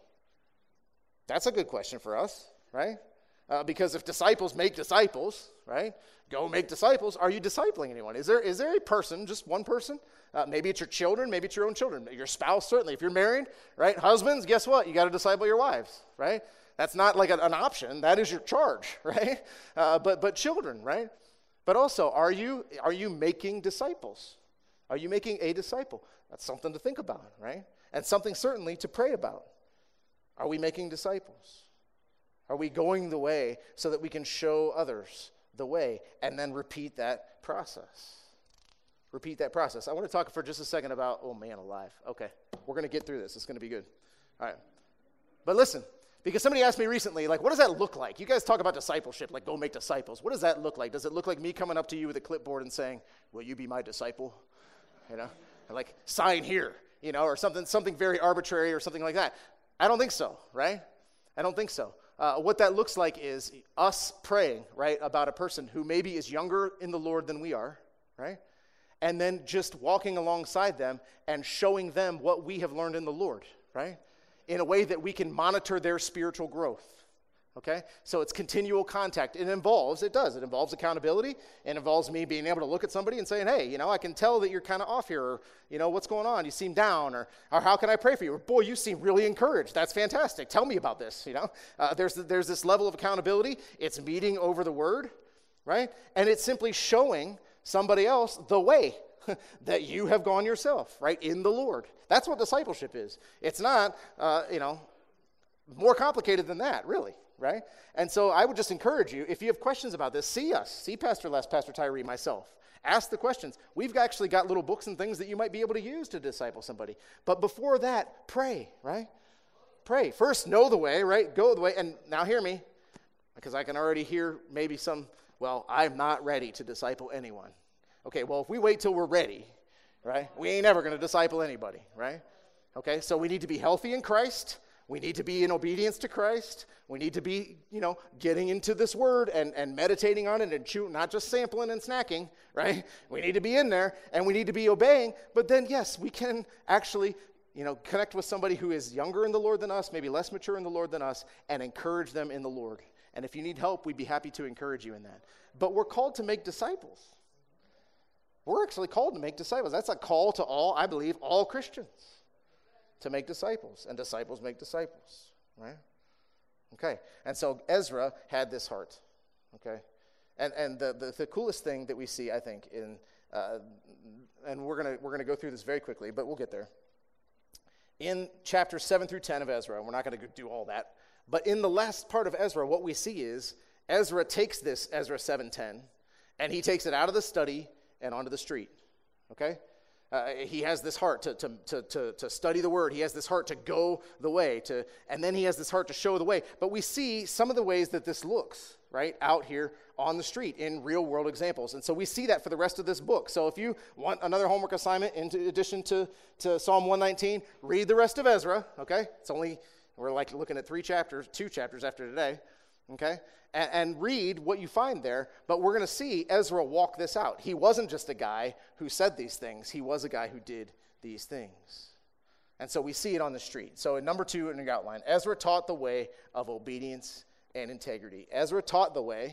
That's a good question for us, right? Uh, because if disciples make disciples, right? Go make disciples. Are you discipling anyone? Is there is there a person, just one person? Uh, maybe it's your children, maybe it's your own children, your spouse certainly. If you're married, right? Husbands, guess what? You got to disciple your wives, right? That's not like an option. That is your charge, right? Uh, but but children, right? But also, are you are you making disciples? Are you making a disciple? That's something to think about, right? And something certainly to pray about. Are we making disciples? Are we going the way so that we can show others the way and then repeat that process? Repeat that process. I want to talk for just a second about, oh man, alive. Okay, we're going to get through this. It's going to be good. All right. But listen. Because somebody asked me recently, like, what does that look like? You guys talk about discipleship, like go make disciples. What does that look like? Does it look like me coming up to you with a clipboard and saying, will you be my disciple? You know, and like sign here, you know, or something, something very arbitrary or something like that. I don't think so, right? I don't think so. Uh, what that looks like is us praying, right, about a person who maybe is younger in the Lord than we are, right? And then just walking alongside them and showing them what we have learned in the Lord, right? In a way that we can monitor their spiritual growth. Okay, so it's continual contact. It involves, it does, it involves accountability. It involves me being able to look at somebody and saying, hey, you know, I can tell that you're kind of off here, or, you know, what's going on? You seem down, or, or how can I pray for you? Or, boy, you seem really encouraged. That's fantastic. Tell me about this, you know. Uh, there's, there's this level of accountability. It's meeting over the word, right? And it's simply showing somebody else the way that you have gone yourself, right, in the Lord. That's what discipleship is. It's not, uh, you know, more complicated than that, really. Right? And so I would just encourage you, if you have questions about this, see us, see Pastor Les, Pastor Tyree, myself. Ask the questions. We've actually got little books and things that you might be able to use to disciple somebody. But before that, pray, right? Pray. First, know the way, right? Go the way. And now hear me, because I can already hear maybe some, well, I'm not ready to disciple anyone. Okay, well, if we wait till we're ready, right, we ain't ever going to disciple anybody, right? Okay, so we need to be healthy in Christ. We need to be in obedience to Christ. We need to be, you know, getting into this word and, and meditating on it and chewing, not just sampling and snacking, right? We need to be in there and we need to be obeying. But then, yes, we can actually, you know, connect with somebody who is younger in the Lord than us, maybe less mature in the Lord than us, and encourage them in the Lord. And if you need help, we'd be happy to encourage you in that. But we're called to make disciples. We're actually called to make disciples. That's a call to all, I believe, all Christians. To make disciples, and disciples make disciples, right? Okay, and so Ezra had this heart, okay? And and the, the, the coolest thing that we see, I think, in, uh, and we're gonna we're gonna go through this very quickly, but we'll get there. In chapters seven through ten of Ezra, we're not gonna do all that, but in the last part of Ezra, what we see is Ezra takes this, Ezra seven ten, and he takes it out of the study and onto the street, okay? Uh, he has this heart to, to, to, to, to study the word. He has this heart to go the way, to, and then he has this heart to show the way. But we see some of the ways that this looks, right, out here on the street in real world examples. And so we see that for the rest of this book. So if you want another homework assignment in addition to, to Psalm one nineteen, read the rest of Ezra, okay? It's only, we're like looking at three chapters, two chapters after today, okay? And, and read what you find there, but we're going to see Ezra walk this out. He wasn't just a guy who said these things. He was a guy who did these things. And so we see it on the street. So in number two in your outline, Ezra taught the way of obedience and integrity. Ezra taught the way,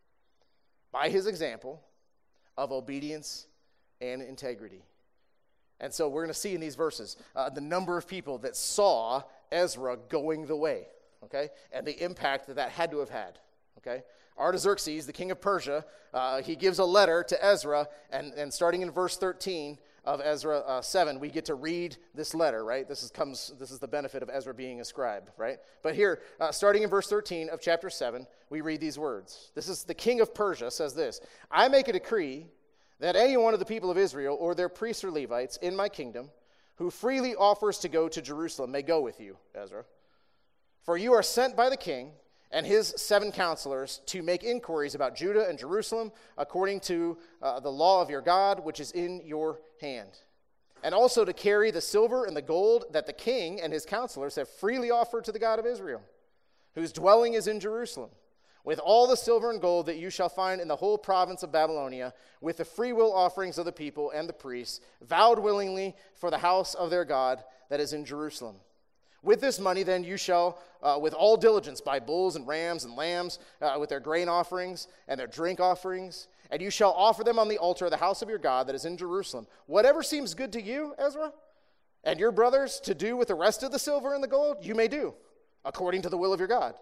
by his example, of obedience and integrity. And so we're going to see in these verses uh, the number of people that saw Ezra going the way, okay, and the impact that that had to have had. Okay, Artaxerxes, the king of Persia, uh, he gives a letter to Ezra, and, and starting in verse thirteen of Ezra uh, seven, we get to read this letter, right? This is comes. This is the benefit of Ezra being a scribe, right? But here, uh, starting in verse thirteen of chapter seven, we read these words. This is the king of Persia says this: I make a decree that any one of the people of Israel or their priests or Levites in my kingdom who freely offers to go to Jerusalem may go with you, Ezra. For you are sent by the king and his seven counselors to make inquiries about Judah and Jerusalem according to uh, the law of your God, which is in your hand. And also to carry the silver and the gold that the king and his counselors have freely offered to the God of Israel, whose dwelling is in Jerusalem, with all the silver and gold that you shall find in the whole province of Babylonia, with the freewill offerings of the people and the priests, vowed willingly for the house of their God that is in Jerusalem. With this money, then, you shall, uh, with all diligence, buy bulls and rams and lambs uh, with their grain offerings and their drink offerings, and you shall offer them on the altar of the house of your God that is in Jerusalem. Whatever seems good to you, Ezra, and your brothers to do with the rest of the silver and the gold, you may do, according to the will of your God.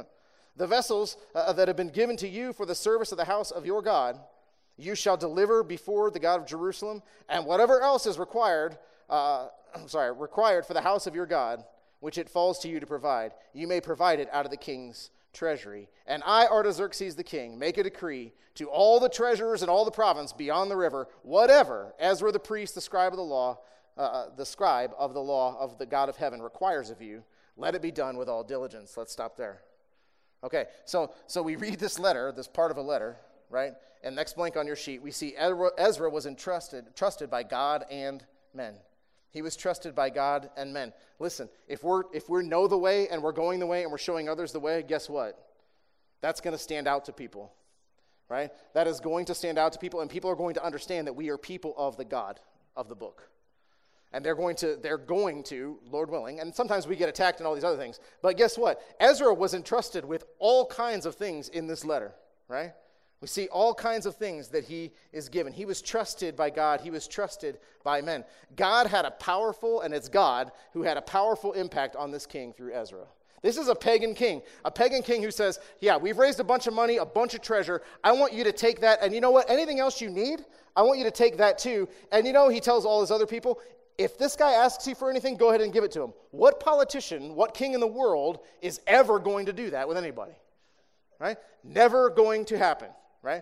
The vessels uh, that have been given to you for the service of the house of your God, you shall deliver before the God of Jerusalem, and whatever else is required, uh, I'm sorry, required for the house of your God, which it falls to you to provide, you may provide it out of the king's treasury. And I, Artaxerxes the king, make a decree to all the treasurers in all the province beyond the river, whatever Ezra the priest, the scribe of the law, uh, the scribe of the law of the God of heaven requires of you, let it be done with all diligence. Let's stop there. Okay, so so we read this letter, this part of a letter, right? And next blank on your sheet, we see Ezra was entrusted, trusted by God and men. He was trusted by God and men. Listen, if we're if we know the way and we're going the way and we're showing others the way, guess what? That's going to stand out to people, right? That is going to stand out to people, and people are going to understand that we are people of the God of the book. And they're going to, they're going to, Lord willing, and sometimes we get attacked and all these other things. But guess what? Ezra was entrusted with all kinds of things in this letter, right? We see all kinds of things that he is given. He was trusted by God. He was trusted by men. God had a powerful, and it's God who had a powerful impact on this king through Ezra. This is a pagan king, a pagan king who says, yeah, we've raised a bunch of money, a bunch of treasure. I want you to take that, and you know what? Anything else you need, I want you to take that too. And you know, he tells all his other people, if this guy asks you for anything, go ahead and give it to him. What politician, what king in the world is ever going to do that with anybody? Right? Never going to happen, right?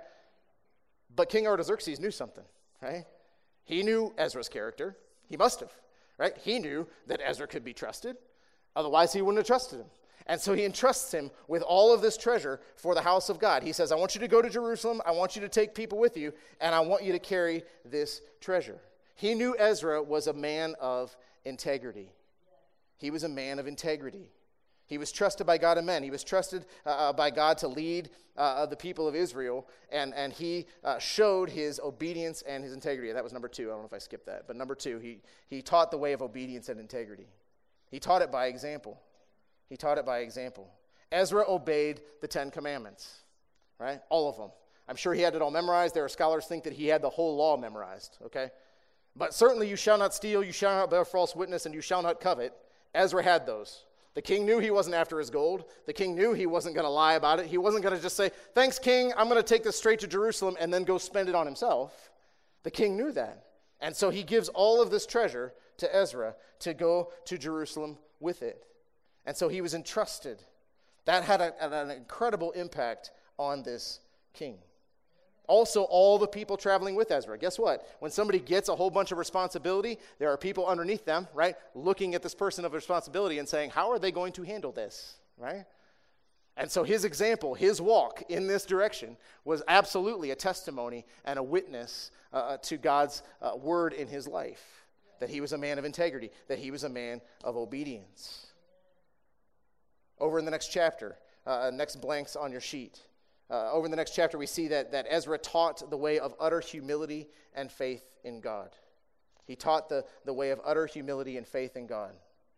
But King Artaxerxes knew something, right? He knew Ezra's character. He must have, right? He knew that Ezra could be trusted. Otherwise, he wouldn't have trusted him. And so he entrusts him with all of this treasure for the house of God. He says, I want you to go to Jerusalem. I want you to take people with you, and I want you to carry this treasure. He knew Ezra was a man of integrity. He was a man of integrity. He was trusted by God and men. He was trusted uh, by God to lead uh, the people of Israel, and, and he uh, showed his obedience and his integrity. That was number two. I don't know if I skipped that. But number two, he, he taught the way of obedience and integrity. He taught it by example. He taught it by example. Ezra obeyed the Ten Commandments, right? All of them. I'm sure he had it all memorized. There are scholars think that he had the whole law memorized, okay? But certainly you shall not steal, you shall not bear false witness, and you shall not covet. Ezra had those. The king knew he wasn't after his gold. The king knew he wasn't going to lie about it. He wasn't going to just say, thanks, king, I'm going to take this straight to Jerusalem and then go spend it on himself. The king knew that. And so he gives all of this treasure to Ezra to go to Jerusalem with it. And so he was entrusted. That had a, an incredible impact on this king. Also, all the people traveling with Ezra. Guess what? When somebody gets a whole bunch of responsibility, there are people underneath them, right, looking at this person of responsibility and saying, how are they going to handle this, right? And so his example, his walk in this direction was absolutely a testimony and a witness uh, to God's uh, word in his life, that he was a man of integrity, that he was a man of obedience. Over in the next chapter, uh, next blanks on your sheet, uh, over in the next chapter we see that, that Ezra taught the way of utter humility and faith in God. He taught the, the way of utter humility and faith in God.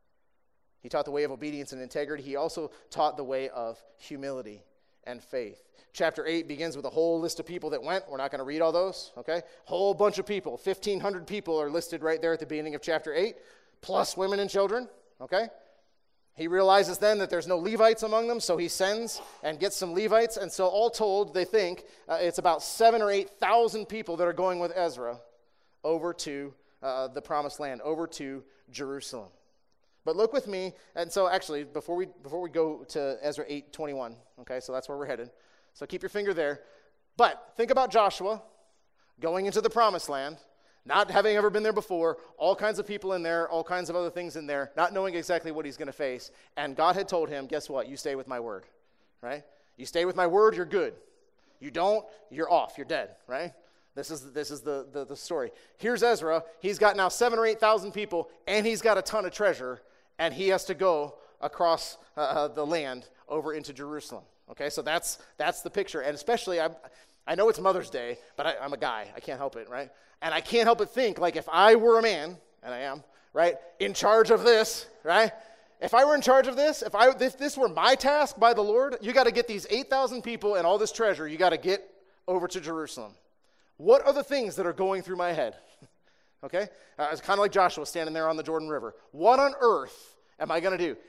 He taught the way of obedience and integrity. He also taught the way of humility and faith. Chapter eight begins with a whole list of people that went. We're not going to read all those, okay? Whole bunch of people. fifteen hundred people are listed right there at the beginning of chapter eight, plus women and children, okay? He realizes then that there's no Levites among them, so he sends and gets some Levites. And so all told, they think uh, it's about seven or eight thousand people that are going with Ezra over to uh, the Promised Land, over to Jerusalem. But look with me, and so actually, before we before we go to Ezra eight twenty-one, okay, so that's where we're headed. So keep your finger there. But think about Joshua going into the Promised Land, not having ever been there before, all kinds of people in there, all kinds of other things in there, not knowing exactly what he's going to face. And God had told him, guess what? You stay with my word, right? You stay with my word, you're good. You don't, you're off, you're dead, right? This is this is the, the, the story. Here's Ezra. He's got now seven or eight thousand people, and he's got a ton of treasure, and he has to go across uh, the land over into Jerusalem. Okay, so that's that's the picture. And especially, I I know it's Mother's Day, but I, I'm a guy. I can't help it, right? And I can't help but think, like, if I were a man, and I am, right, in charge of this, right? If I were in charge of this, if I if this were my task by the Lord, you got to get these eight thousand people and all this treasure, you got to get over to Jerusalem. What are the things that are going through my head? Okay? Uh, it's kind of like Joshua standing there on the Jordan River. What on earth am I going to do?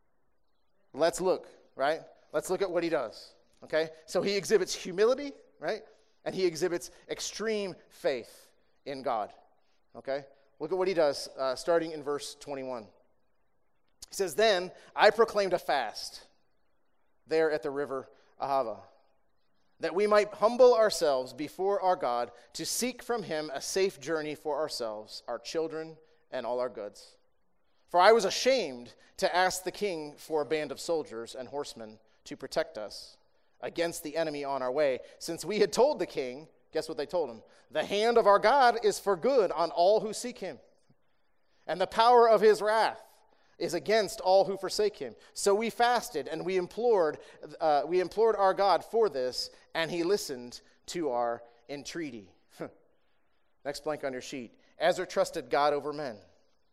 Let's look, right? Let's look at what he does. Okay? So he exhibits humility, right? And he exhibits extreme faith in God. Okay? Look at what he does, uh, starting in verse twenty-one. He says, then I proclaimed a fast there at the river Ahava, that we might humble ourselves before our God to seek from him a safe journey for ourselves, our children, and all our goods. For I was ashamed to ask the king for a band of soldiers and horsemen to protect us against the enemy on our way, since we had told the king, guess what they told him? The hand of our God is for good on all who seek him, and the power of his wrath is against all who forsake him. So we fasted and we implored, uh, we implored our God for this, and he listened to our entreaty. Next blank on your sheet. Ezra trusted God over men.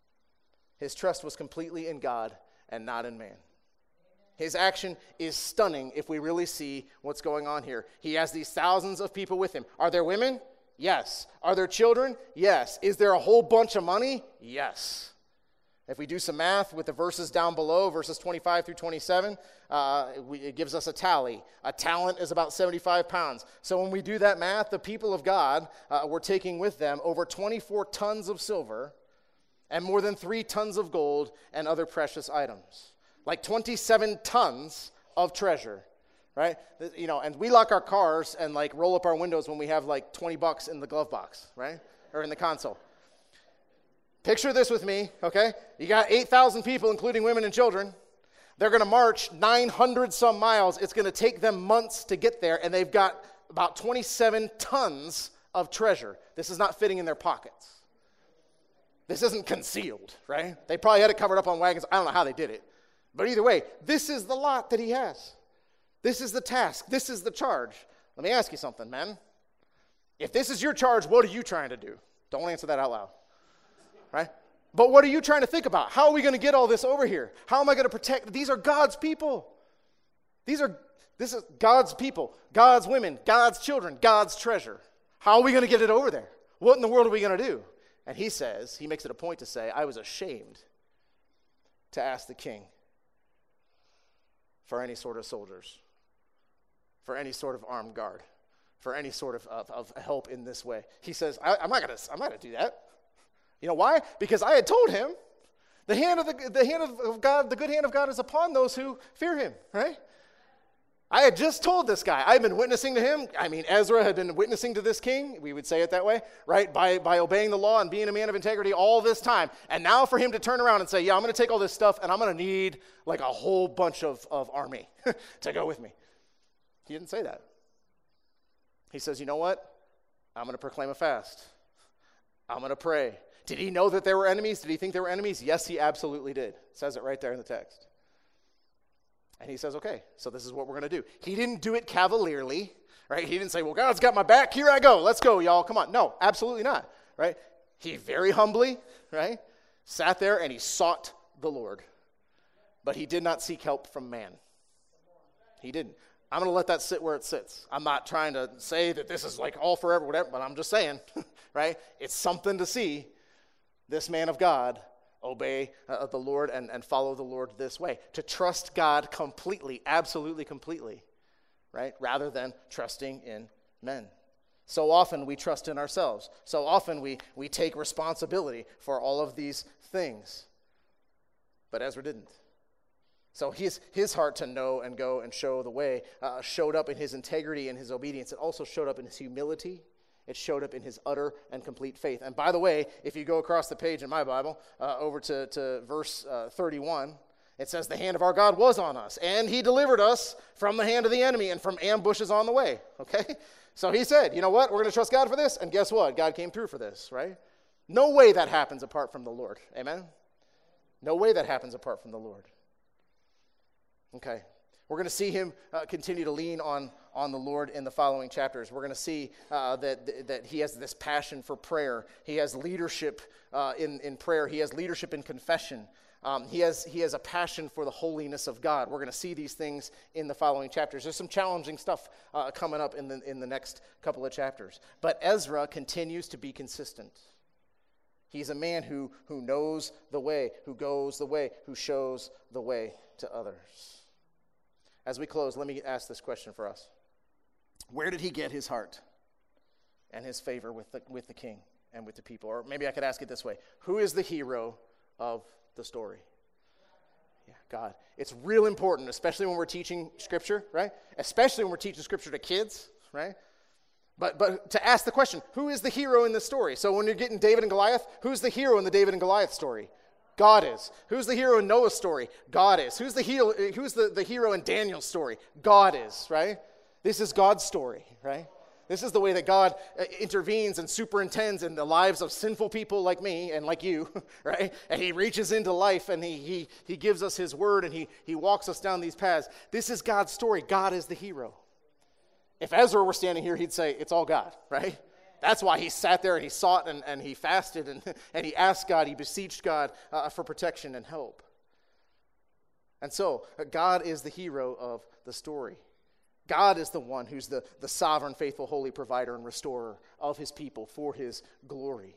His trust was completely in God and not in man. His action is stunning if we really see what's going on here. He has these thousands of people with him. Are there women? Yes. Are there children? Yes. Is there a whole bunch of money? Yes. If we do some math with the verses down below, verses twenty-five through twenty-seven, uh, we, it gives us a tally. A talent is about seventy-five pounds. So when we do that math, the people of God uh, were taking with them over twenty-four tons of silver and more than three tons of gold and other precious items. Like twenty-seven tons of treasure, right? You know, and we lock our cars and like roll up our windows when we have like twenty bucks in the glove box, right? Or in the console. Picture this with me, okay? You got eight thousand people, including women and children. They're going to march nine hundred some miles. It's going to take them months to get there, and they've got about twenty-seven tons of treasure. This is not fitting in their pockets. This isn't concealed, right? They probably had it covered up on wagons. I don't know how they did it. But either way, this is the lot that he has. This is the task. This is the charge. Let me ask you something, man. If this is your charge, what are you trying to do? Don't answer that out loud, right? But what are you trying to think about? How are we going to get all this over here? How am I going to protect? These are God's people. These are, this is God's people, God's women, God's children, God's treasure. How are we going to get it over there? What in the world are we going to do? And he says, he makes it a point to say, I was ashamed to ask the king for any sort of soldiers, for any sort of armed guard, for any sort of, of, of help in this way. He says, I, I'm not going to I'm not going to do that. You know why? Because I had told him, the hand of the, the hand of God, the good hand of God is upon those who fear him, right? I had just told this guy. I've been witnessing to him. I mean, Ezra had been witnessing to this king. We would say it that way, right? By, by obeying the law and being a man of integrity all this time. And now for him to turn around and say, yeah, I'm going to take all this stuff and I'm going to need like a whole bunch of, of army to go with me. He didn't say that. He says, you know what? I'm going to proclaim a fast. I'm going to pray. Did he know that there were enemies? Did he think there were enemies? Yes, he absolutely did. It says it right there in the text. And he says, okay, so this is what we're going to do. He didn't do it cavalierly, right? He didn't say, well, God's got my back. Here I go. Let's go, y'all. Come on. No, absolutely not, right? He very humbly, right, sat there and he sought the Lord. But he did not seek help from man. He didn't. I'm going to let that sit where it sits. I'm not trying to say that this is like all forever, whatever, but I'm just saying, right? It's something to see this man of God obey uh, the Lord and, and follow the Lord this way. To trust God completely, absolutely completely, right? Rather than trusting in men. So often we trust in ourselves. So often we, we take responsibility for all of these things. But Ezra didn't. So his, his heart to know and go and show the way uh, showed up in his integrity and his obedience. It also showed up in his humility. It showed up in his utter and complete faith. And by the way, if you go across the page in my Bible, uh, over to, to verse uh, thirty-one, it says, the hand of our God was on us, and he delivered us from the hand of the enemy and from ambushes on the way. Okay? So he said, you know what? We're going to trust God for this. And guess what? God came through for this, right? No way that happens apart from the Lord. Amen? No way that happens apart from the Lord. Okay. We're going to see him uh, continue to lean on, on the Lord in the following chapters. We're going to see uh, that, that he has this passion for prayer. He has leadership uh, in, in prayer. He has leadership in confession. Um, he has he has a passion for the holiness of God. We're going to see these things in the following chapters. There's some challenging stuff uh, coming up in the, in the next couple of chapters. But Ezra continues to be consistent. He's a man who, who knows the way, who goes the way, who shows the way to others. As we close, let me ask this question for us. Where did he get his heart and his favor with the, with the king and with the people? Or maybe I could ask it this way. Who is the hero of the story? Yeah, God. It's real important, especially when we're teaching Scripture, right? Especially when we're teaching Scripture to kids, right? But but to ask the question, who is the hero in this story? So when you're getting David and Goliath, who's the hero in the David and Goliath story? God is. Who's the hero in Noah's story? God is. Who's the hero, who's the, the hero in Daniel's story? God is, right? This is God's story, right? This is the way that God uh, intervenes and superintends in the lives of sinful people like me and like you, right? And he reaches into life and he he he gives us his word and he he walks us down these paths. This is God's story. God is the hero. If Ezra were standing here, he'd say, it's all God, right? That's why he sat there and he sought and, and he fasted and, and he asked God, he beseeched God uh, for protection and help. And so, God is the hero of the story. God is the one who's the, the sovereign, faithful, holy provider and restorer of his people for his glory.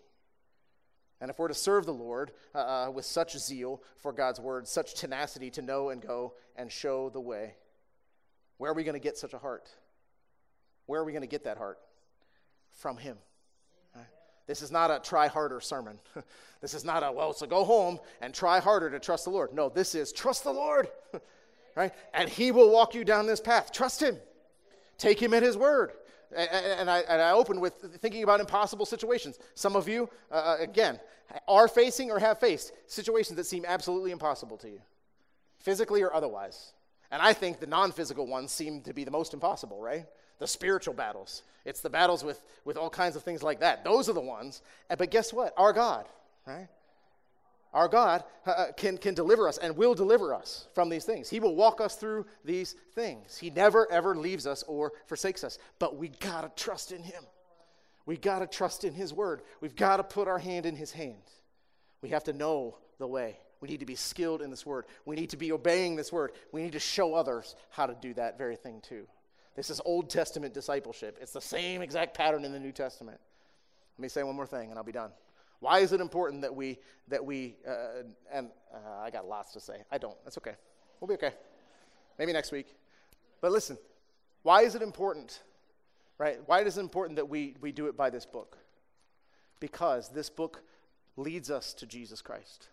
And if we're to serve the Lord uh, with such zeal for God's word, such tenacity to know and go and show the way, where are we going to get such a heart? Where are we going to get that heart? From him. Right? This is not a try harder sermon. This is not a, well, so go home and try harder to trust the Lord. No, this is trust the Lord. Right? And he will walk you down this path. Trust him. Take him at his word. And, and, I, and I opened with thinking about impossible situations. Some of you, uh, again, are facing or have faced situations that seem absolutely impossible to you, physically or otherwise. And I think the non-physical ones seem to be the most impossible, right? The spiritual battles. It's the battles with, with all kinds of things like that. Those are the ones. But guess what? Our God, right? Our God uh, can, can deliver us and will deliver us from these things. He will walk us through these things. He never, ever leaves us or forsakes us. But we got to trust in him. We got to trust in his word. We've got to put our hand in his hand. We have to know the way. We need to be skilled in this word. We need to be obeying this word. We need to show others how to do that very thing too. This is Old Testament discipleship. It's the same exact pattern in the New Testament. Let me say one more thing and I'll be done. Why is it important that we, that we, uh, and uh, I got lots to say. I don't. That's okay. We'll be okay. Maybe next week. But listen, why is it important, right? Why is it important that we, we do it by this book? Because this book leads us to Jesus Christ.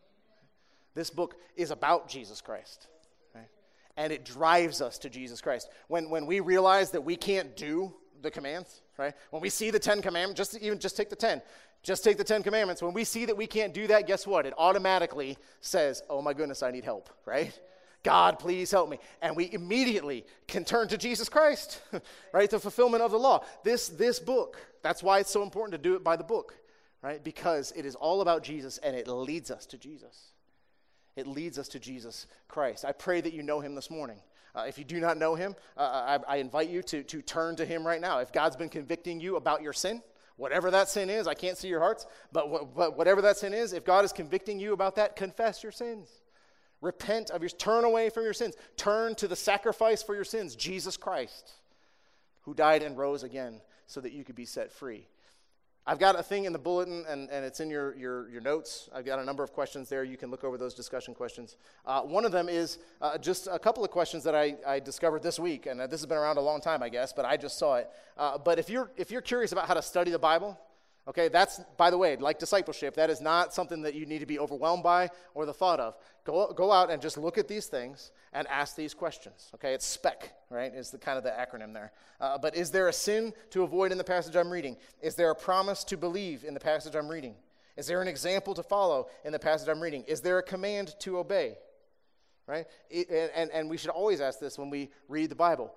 This book is about Jesus Christ, right? And it drives us to Jesus Christ. When, when we realize that we can't do the commands, right? When we see the Ten Commandments, just even just take the ten. Just take the Ten Commandments. When we see that we can't do that, guess what? It automatically says, oh my goodness, I need help, right? God, please help me. And we immediately can turn to Jesus Christ, right? The fulfillment of the law. This, this book, that's why it's so important to do it by the book, right? Because it is all about Jesus and it leads us to Jesus. It leads us to Jesus Christ. I pray that you know him this morning. Uh, if you do not know him, uh, I, I invite you to, to turn to him right now. If God's been convicting you about your sin, whatever that sin is, I can't see your hearts, but, wh- but whatever that sin is, if God is convicting you about that, confess your sins. Repent of your, turn away from your sins. Turn to the sacrifice for your sins, Jesus Christ, who died and rose again so that you could be set free. I've got a thing in the bulletin, and, and it's in your, your, your notes. I've got a number of questions there. You can look over those discussion questions. Uh, one of them is uh, just a couple of questions that I, I discovered this week, and uh, this has been around a long time, I guess, but I just saw it. Uh, but if you're if you're curious about how to study the Bible, okay, that's, by the way, like discipleship, that is not something that you need to be overwhelmed by or the thought of. Go, go out and just look at these things and ask these questions, okay? It's SPEC, right, is the kind of the acronym there. Uh, but is there a sin to avoid in the passage I'm reading? Is there a promise to believe in the passage I'm reading? Is there an example to follow in the passage I'm reading? Is there a command to obey, right? It, and, and we should always ask this when we read the Bible.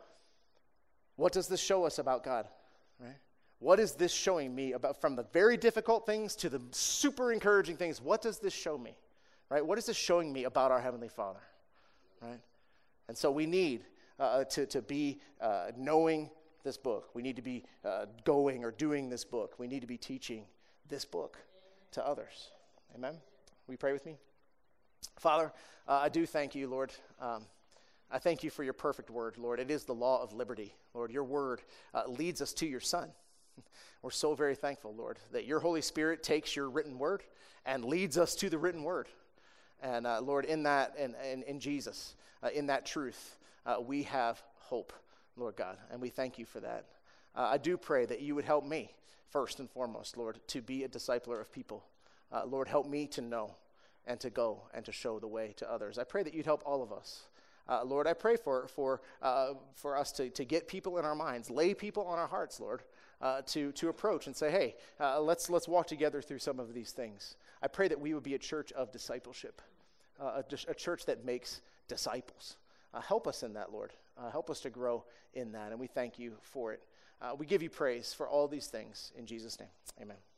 What does this show us about God, right? What is this showing me about, from the very difficult things to the super encouraging things? What does this show me, right? What is this showing me about our Heavenly Father, right? And so we need uh, to, to be uh, knowing this book. We need to be uh, going or doing this book. We need to be teaching this book to others. Amen? Will you pray with me? Father, uh, I do thank you, Lord. Um, I thank you for your perfect word, Lord. It is the law of liberty. Lord, your word uh, leads us to your Son. We're so very thankful, Lord, that your Holy Spirit takes your written word and leads us to the written word. And uh, Lord, in that, and in, in, in Jesus, uh, in that truth, uh, we have hope, Lord God, and we thank you for that. Uh, I do pray that you would help me, first and foremost, Lord, to be a discipler of people. Uh, Lord, help me to know and to go and to show the way to others. I pray that you'd help all of us. Uh, Lord, I pray for for uh, for us to, to get people in our minds, lay people on our hearts, Lord, uh, to to approach and say, hey, uh, let's let's walk together through some of these things. I pray that we would be a church of discipleship, uh, a, a church that makes disciples. Uh, help us in that, Lord. Uh, help us to grow in that, and we thank you for it. Uh, we give you praise for all these things in Jesus' name. Amen.